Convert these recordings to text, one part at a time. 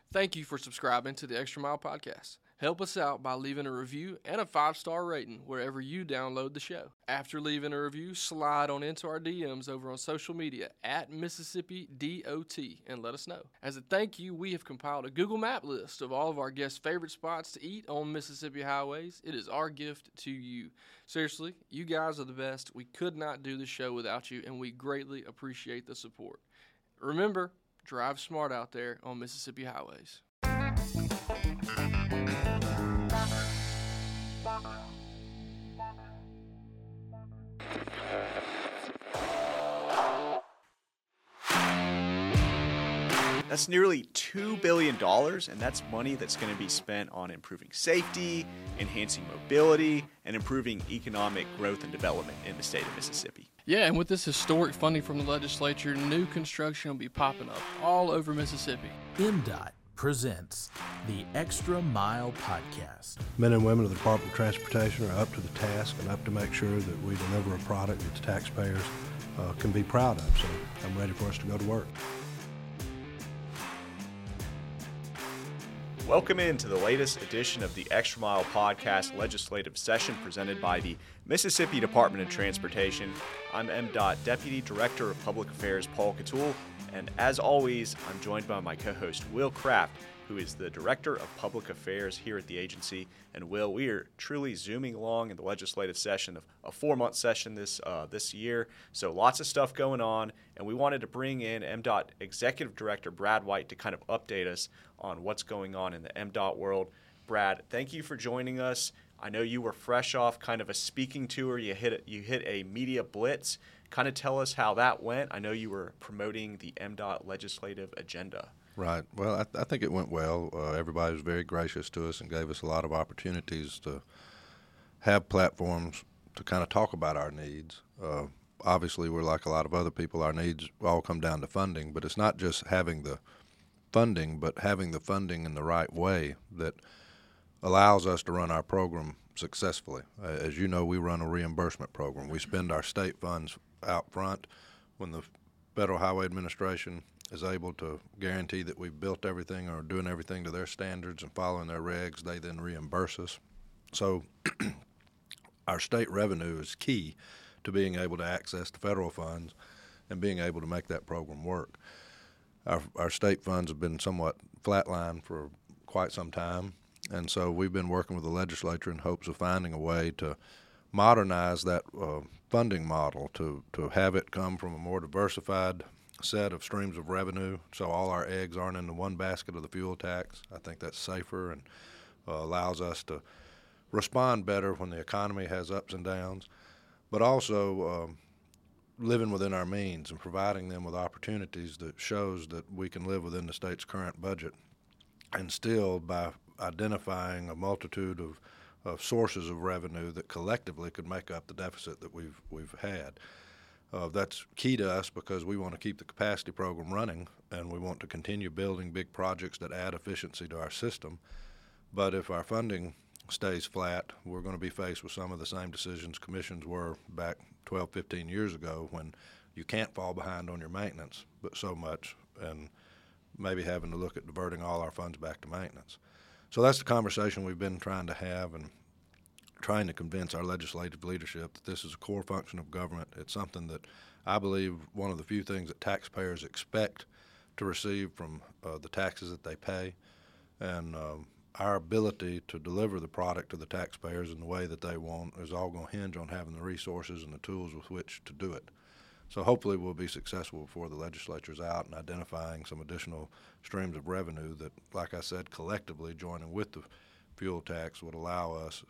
Thank you for subscribing to the Extra Mile Podcast. Help us out by leaving a review and a 5-star rating wherever you download the show. After leaving a review, slide on into our DMs over on social media at Mississippi DOT and let us know. As a thank you, we have compiled a Google Map list of all of our guests' favorite spots to eat on Mississippi highways. It is our gift to you. Seriously, you guys are the best. We could not do the show without you, and we greatly appreciate the support. Remember, drive smart out there on Mississippi highways. That's nearly $2 billion, and that's money that's going to be spent on improving safety, enhancing mobility, and improving economic growth and development in the state of Mississippi. Yeah, and with this historic funding from the legislature, new construction will be popping up all over Mississippi. MDOT presents the Extra Mile Podcast. Men and women of the Department of Transportation are up to the task and up to make sure that we deliver a product that the taxpayers can be proud of. So I'm ready for us to go to work. Welcome into the latest edition of the Extra Mile Podcast legislative session presented by the Mississippi Department of Transportation. I'm MDOT Deputy Director of Public Affairs Paul Catul, and as always, I'm joined by my co-host Will Kraft, who is the Director of Public Affairs here at the agency. And Will, we are truly zooming along in the legislative session of a 4-month session this year, so lots of stuff going on, and we wanted to bring in MDOT Executive Director Brad White to kind of update us on what's going on in the MDOT world. Brad, thank you for joining us. I know you were fresh off kind of a speaking tour. You hit a media blitz. Kind of tell us how that went. I know you were promoting the MDOT legislative agenda. Right. Well, I think it went well. Everybody was very gracious to us and gave us a lot of opportunities to have platforms to kind of talk about our needs. Obviously, we're like a lot of other people. Our needs all come down to funding, but it's not just having the funding, but having the funding in the right way that allows us to run our program successfully. As you know, we run a reimbursement program. We spend our state funds out front. When the Federal Highway Administration is able to guarantee that we've built everything or doing everything to their standards and following their regs, they then reimburse us. So our state revenue is key to being able to access the federal funds and being able to make that program work. Our state funds have been somewhat flatlined for quite some time, and so we've been working with the legislature in hopes of finding a way to modernize that funding model, to have it come from a more diversified set of streams of revenue, so all our eggs aren't in the one basket of the fuel tax. I think that's safer and allows us to respond better when the economy has ups and downs, but also living within our means and providing them with opportunities that shows that we can live within the state's current budget, and still by identifying a multitude of sources of revenue that collectively could make up the deficit that we've had. That's key to us because we want to keep the capacity program running and we want to continue building big projects that add efficiency to our system. But if our funding stays flat, we're going to be faced with some of the same decisions commissions were back 12, 15 years ago, when you can't fall behind on your maintenance but so much, and maybe having to look at diverting all our funds back to maintenance. So that's the conversation we've been trying to have and trying to convince our legislative leadership that this is a core function of government. It's something that I believe one of the few things that taxpayers expect to receive from the taxes that they pay, and our ability to deliver the product to the taxpayers in the way that they want is all going to hinge on having the resources and the tools with which to do it. So hopefully we'll be successful before the legislature's out in identifying some additional streams of revenue that, like I said, collectively joining with the fuel tax would allow us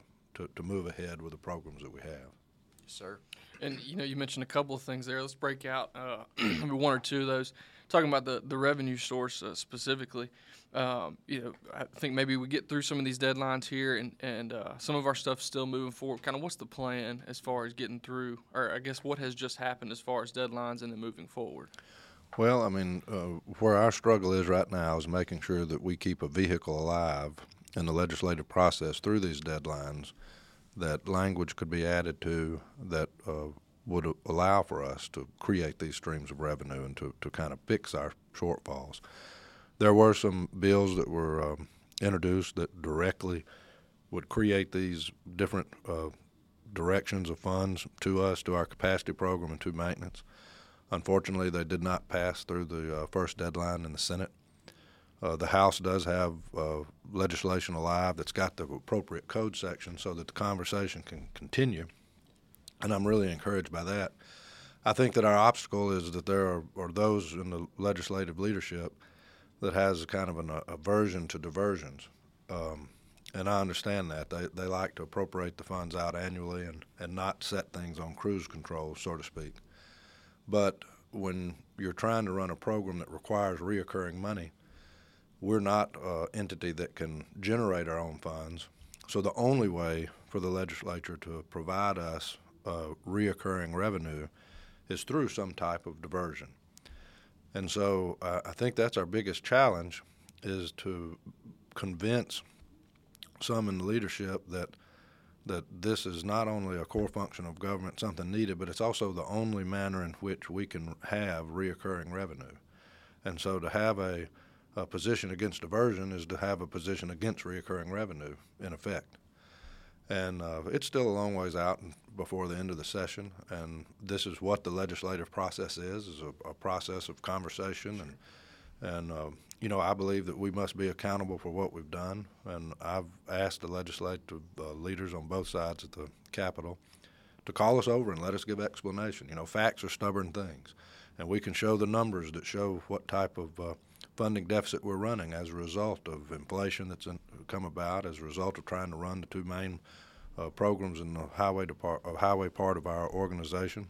to move ahead with the programs that we have. Yes, sir. And, you mentioned a couple of things there. Let's break out maybe one or two of those. Talking about the revenue source specifically, I think maybe we get through some of these deadlines here and some of our stuff's still moving forward. Kind of what's the plan as far as getting through, or I guess what has just happened as far as deadlines and then moving forward? Well, I mean, where our struggle is right now is making sure that we keep a vehicle alive in the legislative process through these deadlines, that language could be added to that would allow for us to create these streams of revenue and to kind of fix our shortfalls. There were some bills that were introduced that directly would create these different directions of funds to us, to our capacity program, and to maintenance. Unfortunately, they did not pass through the first deadline in the Senate. The House does have legislation alive that's got the appropriate code section so that the conversation can continue, and I'm really encouraged by that. I think that our obstacle is that there are those in the legislative leadership that has kind of an aversion to diversions, and I understand that. They like to appropriate the funds out annually and not set things on cruise control, so to speak. But when you're trying to run a program that requires reoccurring money, we're not an entity that can generate our own funds. So the only way for the legislature to provide us reoccurring revenue is through some type of diversion. And so I think that's our biggest challenge, is to convince some in the leadership that this is not only a core function of government, something needed, but it's also the only manner in which we can have reoccurring revenue. And so to have a position against diversion is to have a position against reoccurring revenue, in effect. And it's still a long ways out before the end of the session, and this is what the legislative process is a process of conversation. And I believe that we must be accountable for what we've done, and I've asked the legislative leaders on both sides of the Capitol to call us over and let us give explanation. Facts are stubborn things, and we can show the numbers that show what type of funding deficit we're running as a result of inflation that's come about, as a result of trying to run the two main programs in the highway part of our organization,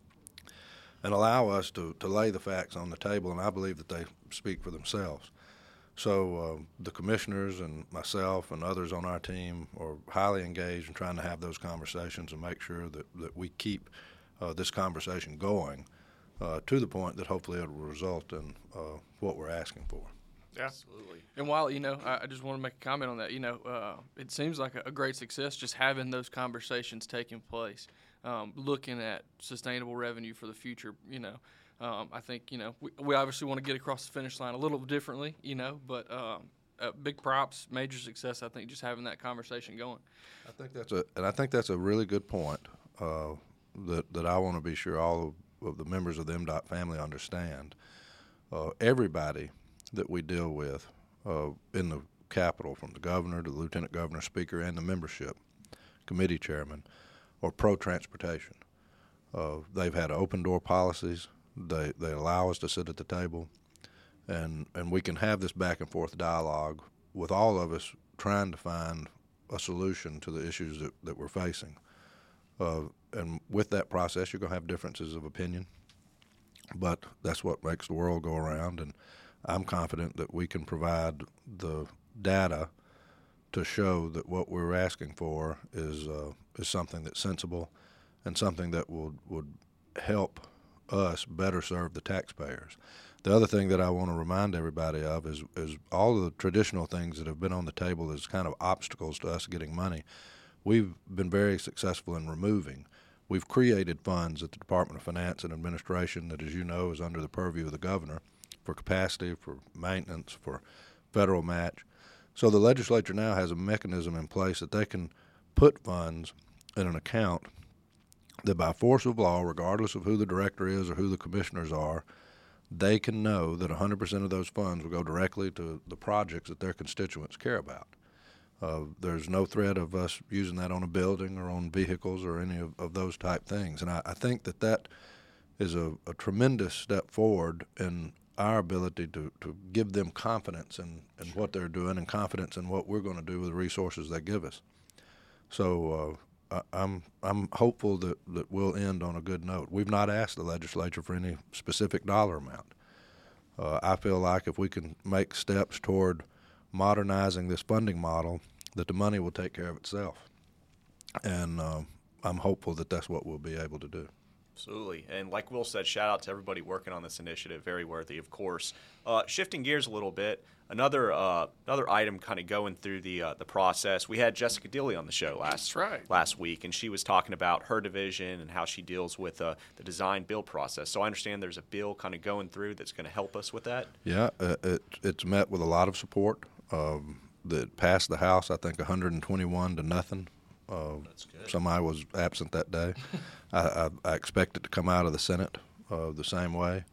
and allow us to lay the facts on the table, and I believe that they speak for themselves. So the commissioners and myself and others on our team are highly engaged in trying to have those conversations and make sure that we keep this conversation going to the point that hopefully it will result in what we're asking for. Yeah, absolutely. And while, I just want to make a comment on that. It seems like a great success just having those conversations taking place, looking at sustainable revenue for the future. I think, we obviously want to get across the finish line a little differently, but big props, major success, I think, just having that conversation going. I think that's a really good point that I want to be sure all of the members of the MDOT family understand. Everybody that we deal with in the Capitol, from the governor to the lieutenant governor, speaker, and the membership, committee chairman, are pro-transportation. They've had open door policies. They allow us to sit at the table, and we can have this back and forth dialogue with all of us trying to find a solution to the issues that we're facing. And with that process, you're going to have differences of opinion, but that's what makes the world go around, and I'm confident that we can provide the data to show that what we're asking for is something that's sensible and something that would help us better serve the taxpayers. The other thing that I want to remind everybody of is all of the traditional things that have been on the table as kind of obstacles to us getting money, we've been very successful in removing. We've created funds at the Department of Finance and Administration that, as you know, is under the purview of the governor for capacity, for maintenance, for federal match. So the legislature now has a mechanism in place that they can put funds in an account that by force of law, regardless of who the director is or who the commissioners are, they can know that 100% of those funds will go directly to the projects that their constituents care about. There's no threat of us using that on a building or on vehicles or any of those type things. And I think that is a tremendous step forward in our ability to give them confidence in what they're doing and confidence in what we're going to do with the resources they give us. So I'm hopeful that we'll end on a good note. We've not asked the legislature for any specific dollar amount. I feel like if we can make steps toward modernizing this funding model, that the money will take care of itself. And I'm hopeful that that's what we'll be able to do. Absolutely. And like Will said, shout out to everybody working on this initiative. Very worthy, of course. Shifting gears a little bit, another item kind of going through the process. We had Jessica Dilly on the show last week, and she was talking about her division and how she deals with the design build process. So I understand there's a bill kind of going through that's going to help us with that. Yeah, it's met with a lot of support. That passed the House, I think, 121 to nothing. That's good. Somebody was absent that day. I expect it to come out of the Senate the same way.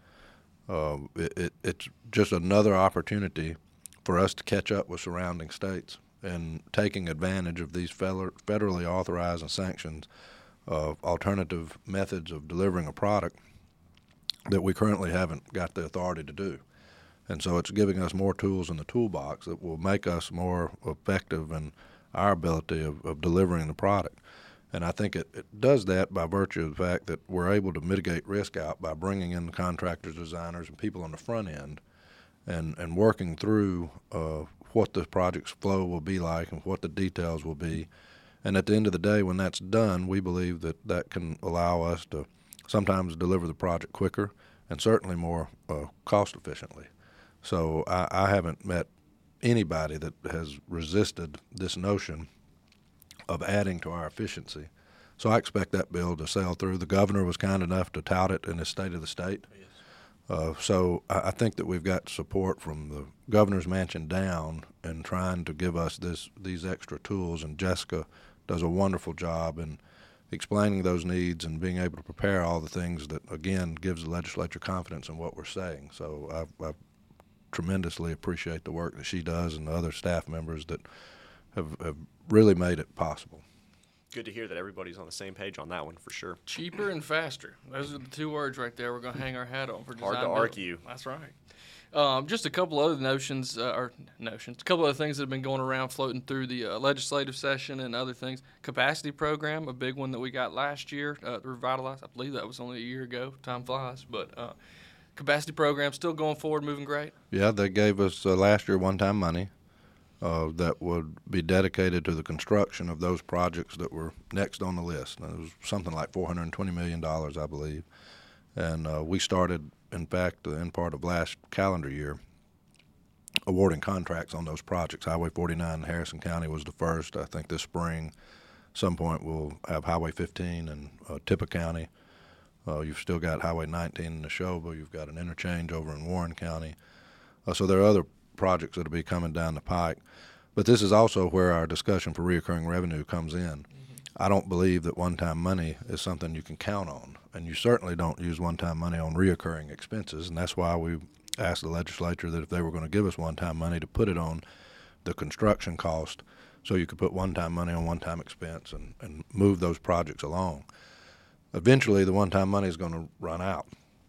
It's just another opportunity for us to catch up with surrounding states and taking advantage of these federally authorized and sanctioned alternative methods of delivering a product that we currently haven't got the authority to do. And so it's giving us more tools in the toolbox that will make us more effective in our ability of delivering the product. And I think it does that by virtue of the fact that we're able to mitigate risk out by bringing in the contractors, designers, and people on the front end and working through what the project's flow will be like and what the details will be. And at the end of the day, when that's done, we believe that that can allow us to sometimes deliver the project quicker and certainly more cost efficiently. So I haven't met anybody that has resisted this notion of adding to our efficiency. So I expect that bill to sail through. The governor was kind enough to tout it in his State of the State. Yes. So I think that we've got support from the governor's mansion down in trying to give us these extra tools, and Jessica does a wonderful job in explaining those needs and being able to prepare all the things that, again, gives the legislature confidence in what we're saying. So I tremendously appreciate the work that she does and the other staff members that have really made it possible. Good to hear that everybody's on the same page on that one for sure. Cheaper and faster. Those are the two words right there we're going to hang our hat on for design. Hard to argue. That's right. Just a couple other a couple other things that have been going around floating through the legislative session and other things. Capacity program, a big one that we got last year, revitalized. I believe that was only a year ago. Time flies. But capacity program still going forward, moving great? Yeah, they gave us last year one-time money that would be dedicated to the construction of those projects that were next on the list. Now, it was something like $420 million, I believe. And we started, in fact, in part of last calendar year, awarding contracts on those projects. Highway 49 in Harrison County was the first. I think this spring, some point, we'll have Highway 15 in Tippah County. You've still got Highway 19 in Neshoba. You've got an interchange over in Warren County. So there are other projects that will be coming down the pike. But this is also where our discussion for reoccurring revenue comes in. Mm-hmm. I don't believe that one-time money is something you can count on, and you certainly don't use one-time money on reoccurring expenses, and that's why we asked the legislature that if they were going to give us one-time money to put it on the construction cost so you could put one-time money on one-time expense and move those projects along. Eventually, the one-time money is going to run out,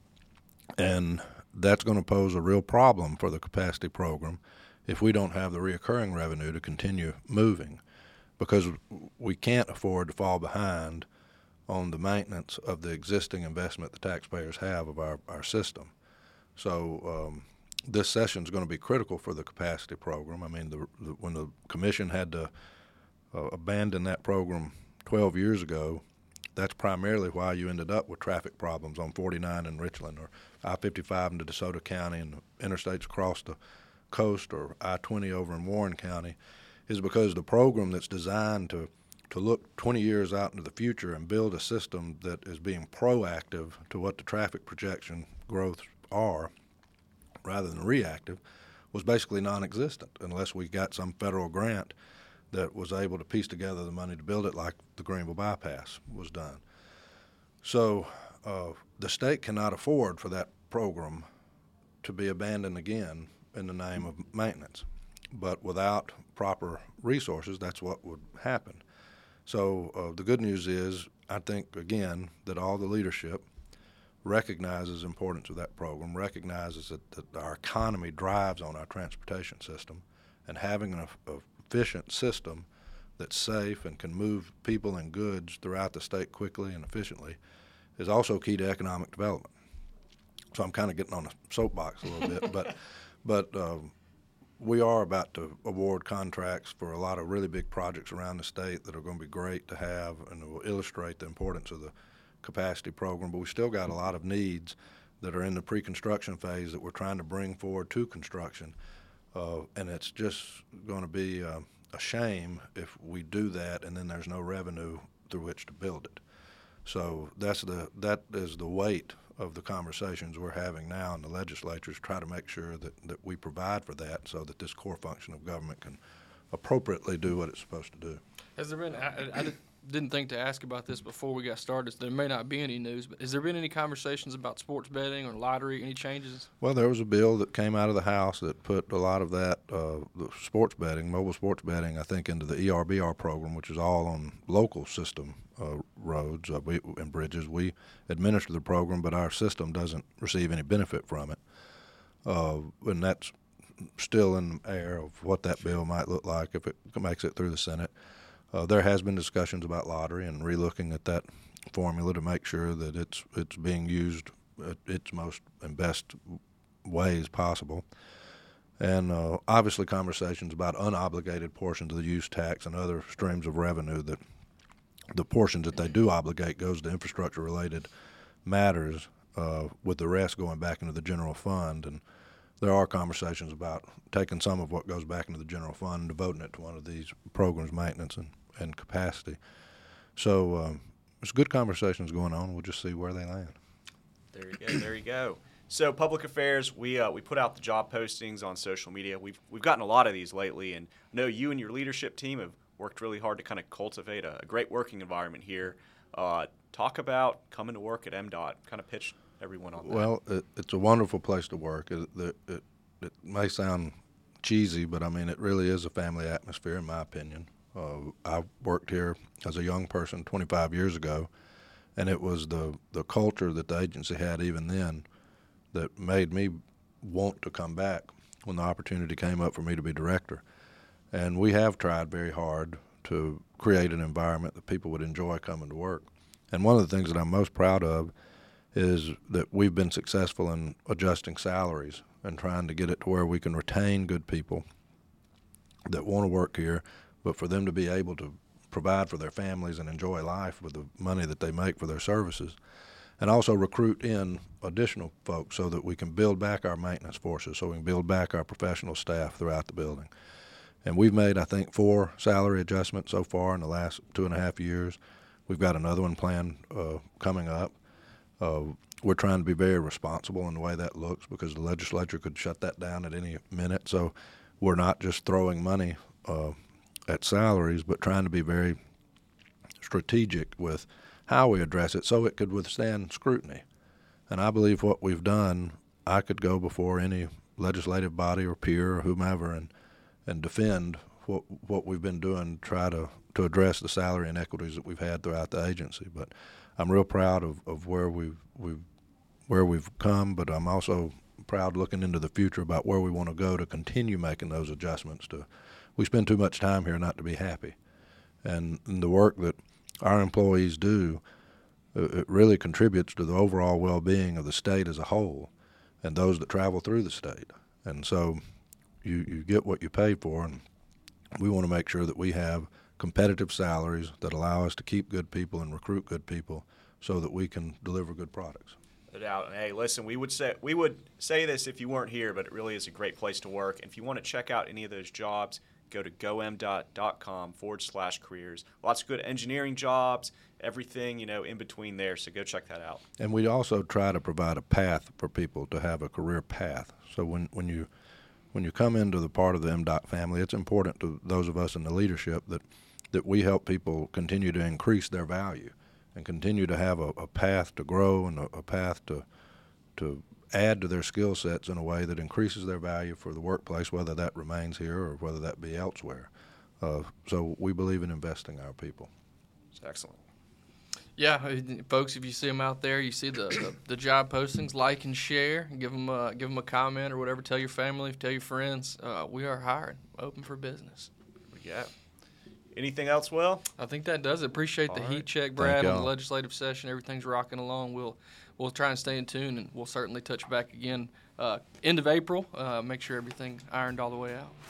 and that's going to pose a real problem for the capacity program if we don't have the reoccurring revenue to continue moving, because we can't afford to fall behind on the maintenance of the existing investment the taxpayers have of our system. So this session is going to be critical for the capacity program. I mean, when the commission had to abandon that program 12 years ago, that's primarily why you ended up with traffic problems on 49 in Richland or I-55 into DeSoto County and interstates across the coast or I-20 over in Warren County, is because the program that's designed to look 20 years out into the future and build a system that is being proactive to what the traffic projection growth are rather than reactive was basically non-existent unless we got some federal grant that was able to piece together the money to build it like the Greenville Bypass was done. So the state cannot afford for that program to be abandoned again in the name of maintenance. But without proper resources, that's what would happen. So the good news is, I think, again, that all the leadership recognizes the importance of that program, recognizes that our economy drives on our transportation system, and having an efficient system that's safe and can move people and goods throughout the state quickly and efficiently is also key to economic development. So I'm kind of getting on a soapbox a little bit, but we are about to award contracts for a lot of really big projects around the state that are going to be great to have and will illustrate the importance of the capacity program, but we still got a lot of needs that are in the pre-construction phase that we're trying to bring forward to construction. And it's just going to be a shame if we do that and then there's no revenue through which to build it. So that is the weight of the conversations we're having now in the legislature, is try to make sure that we provide for that so that this core function of government can appropriately do what it's supposed to do. Has there been, I didn't think to ask about this before we got started, so there may not be any news, but has there been any conversations about sports betting or lottery, any changes? Well, there was a bill that came out of the House that put a lot of that, the sports betting, mobile sports betting, I think, into the ERBR program, which is all on local system roads and bridges. We administer the program, but our system doesn't receive any benefit from it. And that's still in the air of what that bill might look like if it makes it through the Senate. There has been discussions about lottery and relooking at that formula to make sure that it's being used at its most and best ways possible. And obviously conversations about unobligated portions of the use tax and other streams of revenue, that the portions that they do obligate goes to infrastructure-related matters, with the rest going back into the general fund. And there are conversations about taking some of what goes back into the general fund and devoting it to one of these programs, maintenance and capacity. So there's good conversations going on. We'll just see where they land. There you go. There you go. So public affairs, we put out the job postings on social media. We've gotten a lot of these lately, and I know you and your leadership team have worked really hard to kind of cultivate a great working environment here. Talk about coming to work at MDOT. Kind of pitch everyone on that. Well, it's a wonderful place to work. It may sound cheesy, but I mean it really is a family atmosphere, in my opinion. I worked here as a young person 25 years ago, and it was the culture that the agency had even then that made me want to come back when the opportunity came up for me to be director. And we have tried very hard to create an environment that people would enjoy coming to work. And one of the things that I'm most proud of is that we've been successful in adjusting salaries and trying to get it to where we can retain good people that want to work here, but for them to be able to provide for their families and enjoy life with the money that they make for their services, and also recruit in additional folks so that we can build back our maintenance forces, so we can build back our professional staff throughout the building. And we've made, I think, 4 salary adjustments so far in the last 2.5 years. We've got another one planned coming up. We're trying to be very responsible in the way that looks, because the legislature could shut that down at any minute. So we're not just throwing money at salaries, but trying to be very strategic with how we address it so it could withstand scrutiny. And I believe what we've done, I could go before any legislative body or peer or whomever and defend what we've been doing, try to address the salary inequities that we've had throughout the agency. But I'm real proud of where we've come, but I'm also proud looking into the future about where we want to go to continue making those adjustments. We spend too much time here not to be happy. And the work that our employees do, it really contributes to the overall well-being of the state as a whole and those that travel through the state. And so you get what you pay for, and we want to make sure that we have competitive salaries that allow us to keep good people and recruit good people so that we can deliver good products. No doubt. And hey, listen, we would say this if you weren't here, but it really is a great place to work. And if you want to check out any of those jobs, go to gomdot.com/careers. Lots of good engineering jobs, everything, in between there. So go check that out. And we also try to provide a path for people to have a career path. So when you come into the part of the MDOT family, it's important to those of us in the leadership that we help people continue to increase their value and continue to have a path to grow and a path to add to their skill sets in a way that increases their value for the workplace, whether that remains here or whether that be elsewhere. So we believe in investing our people. It's excellent. Yeah, folks, if you see them out there, you see the job postings, like and share, give them a comment or whatever. Tell your family, tell your friends. We are hiring, open for business. Yeah. Anything else, Will? I think that does it. Appreciate the heat check, Brad, on the legislative session. Everything's rocking along. We'll try and stay in tune, and we'll certainly touch back again end of April. Make sure everything's ironed all the way out.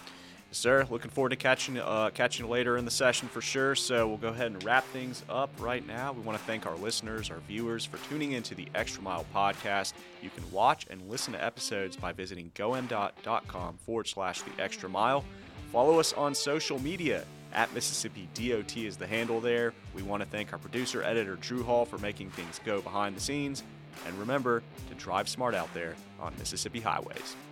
Sir, looking forward to catching you later in the session for sure. So we'll go ahead and wrap things up right now. We want to thank our listeners, our viewers, for tuning into the Extra Mile podcast. You can watch and listen to episodes by visiting gomdot.com/the extra mile. Follow us on social media at Mississippi DOT is the handle there. We want to thank our producer, editor, Drew Hall, for making things go behind the scenes. And remember to drive smart out there on Mississippi highways.